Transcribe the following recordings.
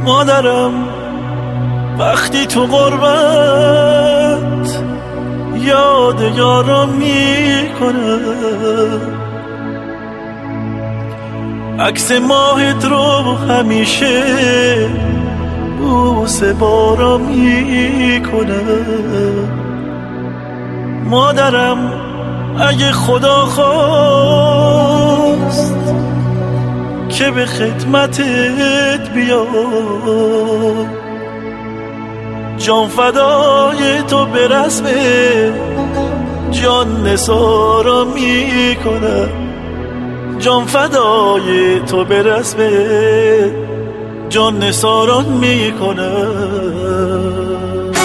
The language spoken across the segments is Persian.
مادرم وقتی تو غربت یاد یارم میکنه، عکس ماهت رو همیشه بوسه بارم میکنه. مادرم اگه خدا خواست که به خدمتت بیام، جان فدای تو به رسم جان نثارم میکنم، جان فدای تو به رسم جان نثارم میکنم.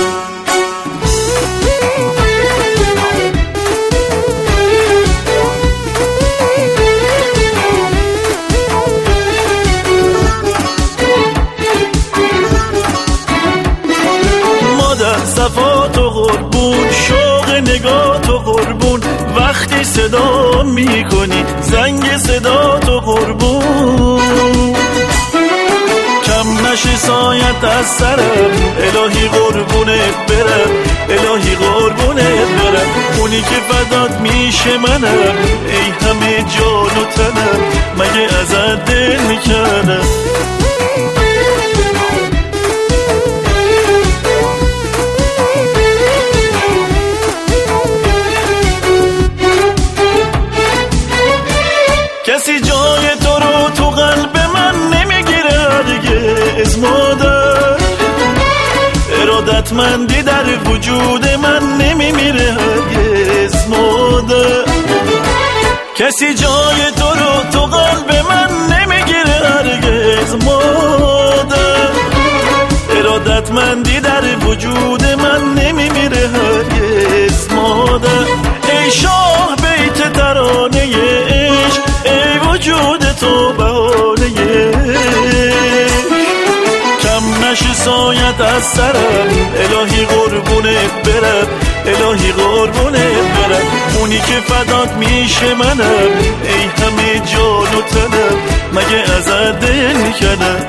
صفات و قربون، شوق نگاه و قربون، وقتی صدا میکنی زنگ صدا تو قربون، کم نشی سایت از سرم، الهی قربونت برم، الهی قربونت برم، اونی که فدات میشه منم، ای همه جان و تنم، مگه ازت دل میکنم. کسی جای تو رو تو قلب من نمیگیره هرگز مادر، ارادتمندی در وجود من نمیمیره هرگز مادر، کسی جای تو رو تو قلب من نمیگیره هرگز مادر، ارادتمندی در وجود من نمیمیره هرگز مادر. ای شاه بیت ترانه عشق، ای وجود تو بهانه، کم نشی سایت از سرم، الهی قربونت برم، الهی قربونت برم، اونی که فدات میشه منم، ای همه جان و تنم، مگه ازت دل میکنم.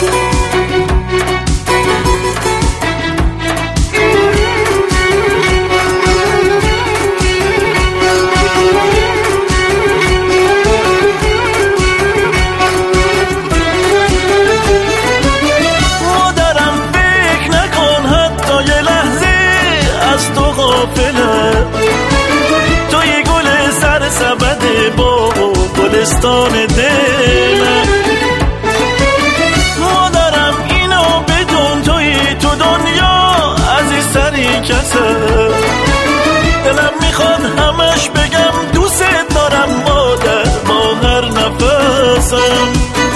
توی گل سر سبد با گلستان دلم، مادرم اینو بدون، توی تو دنیا عزیزتری کسم، دلم میخواد همش بگم دوست دارم مادر با هر نفسم،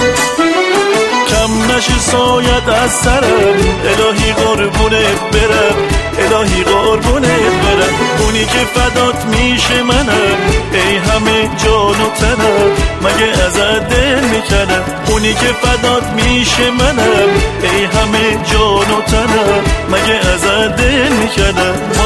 کم نشی سایت از سرم، الهی قربونت برم، الهی قربونت برم، اونی که فدات میشه منم، ای همه جان و تنم، مگه ازت دل میکنم، اونی که فدات میشه منم، ای همه جان و تنم، مگه ازت دل میکنم.